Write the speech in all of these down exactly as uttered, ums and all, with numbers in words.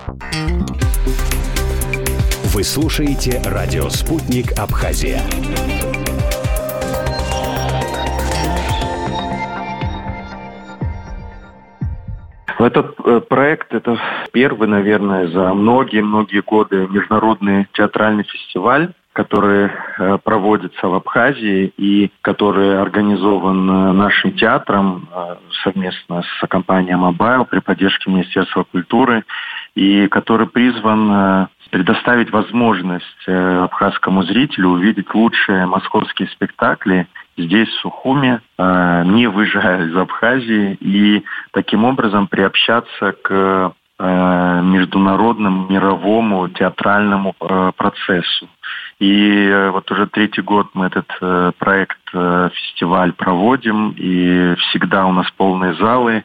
Вы слушаете радио «Спутник Абхазия». Этот э, проект – это первый, наверное, за многие-многие годы международный театральный фестиваль, который э, проводится в Абхазии и который организован э, нашим театром э, совместно с компанией «Мобайл» при поддержке Министерства культуры, и который призван э, предоставить возможность э, абхазскому зрителю увидеть лучшие московские спектакли здесь, в Сухуме, э, не выезжая из Абхазии, и таким образом приобщаться к э, международному, мировому театральному э, процессу. И э, вот уже третий год мы этот э, проект, э, фестиваль проводим, и всегда у нас полные залы.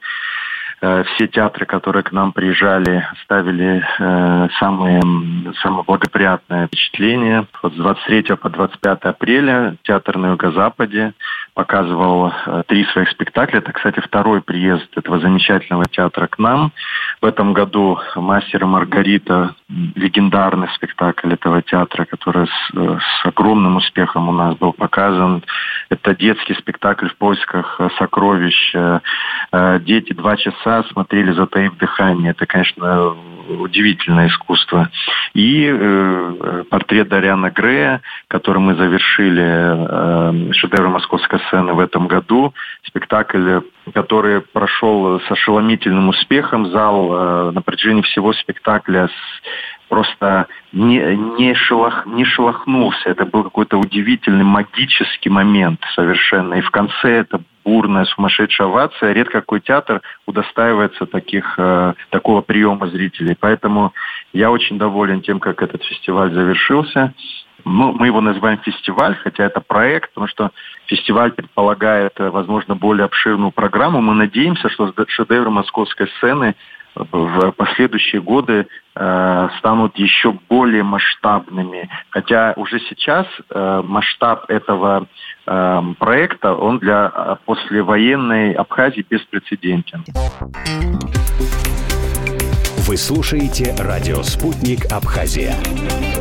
Все театры, которые к нам приезжали, оставили э, самые, самые благоприятные впечатления. Вот с двадцать третьего по двадцать пятое апреля театр на Юго-Западе показывал э, три своих спектакля. Это, кстати, второй приезд этого замечательного театра к нам. В этом году «Мастер и Маргарита», легендарный спектакль этого театра, который с, с огромным успехом у нас был показан. Это детский спектакль «В поисках сокровищ». Э, дети два часа смотрели, затаив дыхание. Это, конечно, удивительное искусство. И э, портрет Дориана Грея, который мы завершили, э, шедевр московской сцены в этом году. Спектакль, который прошел с ошеломительным успехом. Зал э, на протяжении всего спектакля с просто не, не, шелох, не шелохнулся. Это был какой-то удивительный магический момент совершенно. И в конце это бурная, сумасшедшая овация. Редко какой театр удостаивается таких, э, такого приема зрителей. Поэтому я очень доволен тем, как этот фестиваль завершился. Ну, мы его называем фестиваль, хотя это проект, потому что фестиваль предполагает, возможно, более обширную программу. Мы надеемся, что шедевры московской сцены в последующие годы э, станут еще более масштабными. Хотя уже сейчас э, масштаб этого э, проекта, он для э, послевоенной Абхазии беспрецедентен. Вы слушаете радио «Спутник Абхазия».